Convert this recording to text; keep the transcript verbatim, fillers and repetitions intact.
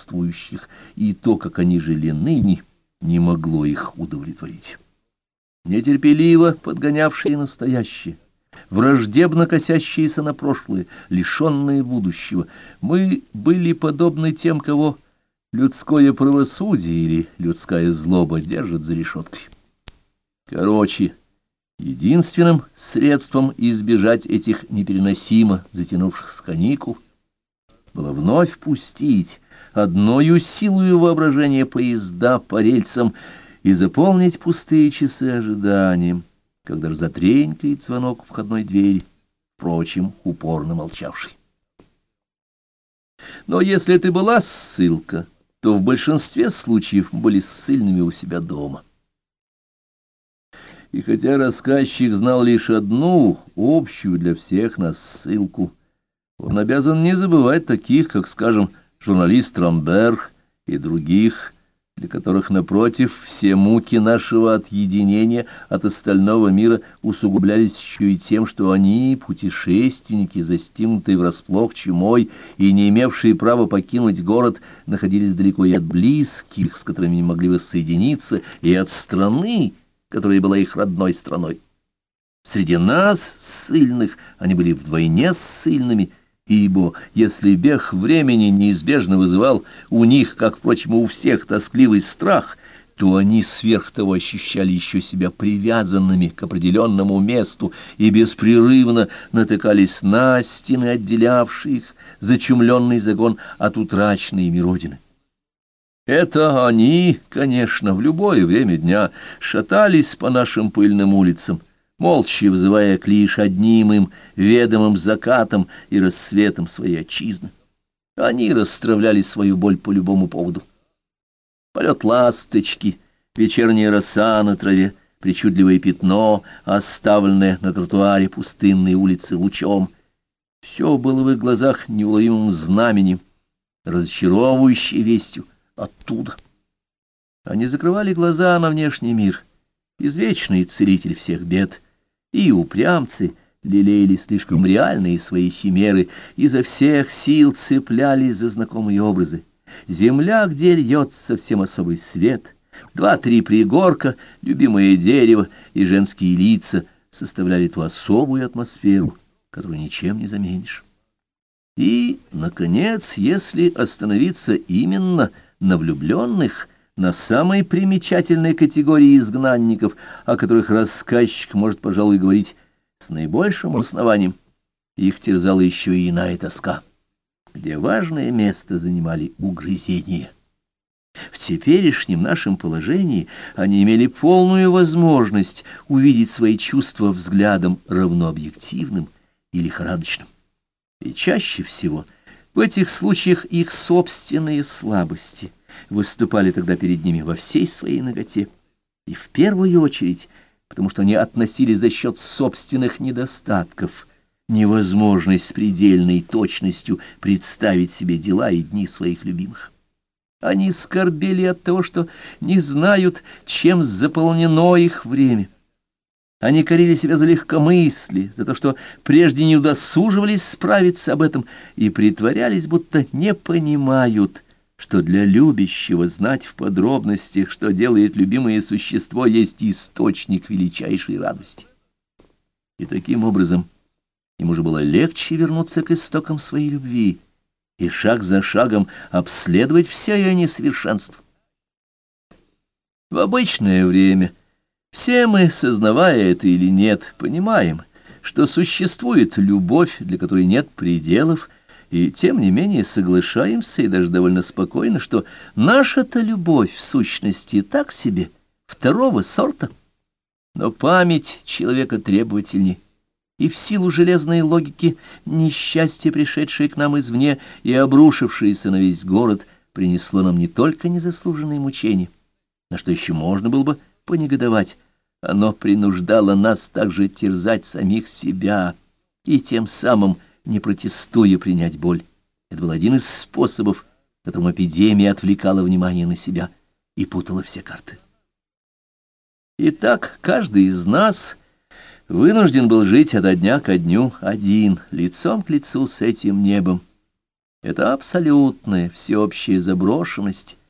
присутствующих, и то, как они жили ныне, не могло их удовлетворить. Нетерпеливо подгонявшие настоящее, враждебно косящиеся на прошлое, лишенные будущего, мы были подобны тем, кого людское правосудие или людская злоба держит за решеткой. Короче, единственным средством избежать этих непереносимо затянувшихся каникул было вновь пустить одною силою воображения поезда по рельсам и заполнить пустые часы ожиданием, когда же затренькает звонок входной двери, впрочем, упорно молчавший. Но если это была ссылка, то в большинстве случаев были ссыльными у себя дома. И хотя рассказчик знал лишь одну, общую для всех нас ссылку, он обязан не забывать таких, как, скажем, журналист Рамбер и других, для которых, напротив, все муки нашего отъединения от остального мира усугублялись еще и тем, что они, путешественники, застигнутые врасплох чумой и не имевшие права покинуть город, находились далеко и от близких, с которыми не могли воссоединиться, и от страны, которая была их родной страной. Среди нас, ссыльных, они были вдвойне ссыльными, ибо если бег времени неизбежно вызывал у них, как, впрочем, у всех, тоскливый страх, то они сверх того ощущали еще себя привязанными к определенному месту и беспрерывно натыкались на стены, отделявшие их, зачумленный загон от утраченной ими родины. Это они, конечно, в любое время дня шатались по нашим пыльным улицам, молча вызывая к лишь одним им ведомым закатом и рассветом своей отчизны. Они расстравляли свою боль по любому поводу. Полет ласточки, вечерняя роса на траве, причудливое пятно, оставленное на тротуаре пустынной улицы лучом. Все было в их глазах неуловимым знаменем, разочаровывающей вестью оттуда. Они закрывали глаза на внешний мир, извечный целитель всех бед, и упрямцы лелеяли слишком реальные свои химеры, изо всех сил цеплялись за знакомые образы. Земля, где льется совсем особый свет, два-три пригорка, любимое дерево и женские лица составляли ту особую атмосферу, которую ничем не заменишь. И, наконец, если остановиться именно на влюбленных, на самой примечательной категории изгнанников, о которых рассказчик может, пожалуй, говорить с наибольшим основанием, их терзала еще и иная тоска, где важное место занимали угрызения. В теперешнем нашем положении они имели полную возможность увидеть свои чувства взглядом равнообъективным и лихорадочным. И чаще всего в этих случаях их собственные слабости выступали тогда перед ними во всей своей наготе, и в первую очередь, потому что они относили за счет собственных недостатков невозможность с предельной точностью представить себе дела и дни своих любимых. Они скорбели от того, что не знают, чем заполнено их время. Они корили себя за легкомыслие, за то, что прежде не удосуживались справиться об этом, и притворялись, будто не понимают, что для любящего знать в подробностях, что делает любимое существо, есть источник величайшей радости. И таким образом ему же было легче вернуться к истокам своей любви и шаг за шагом обследовать все ее несовершенство. В обычное время все мы, сознавая это или нет, понимаем, что существует любовь, для которой нет пределов, и тем не менее соглашаемся и даже довольно спокойно, что наша-то любовь в сущности так себе, второго сорта. Но память человека требовательней, и в силу железной логики несчастье, пришедшее к нам извне и обрушившееся на весь город, принесло нам не только незаслуженные мучения, на что еще можно было бы понегодовать, оно принуждало нас также терзать самих себя и тем самым, не протестуя, принять боль. Это был один из способов, которым эпидемия отвлекала внимание на себя и путала все карты. Итак, каждый из нас вынужден был жить ото дня ко дню один, лицом к лицу с этим небом, Это абсолютная всеобщая заброшенность,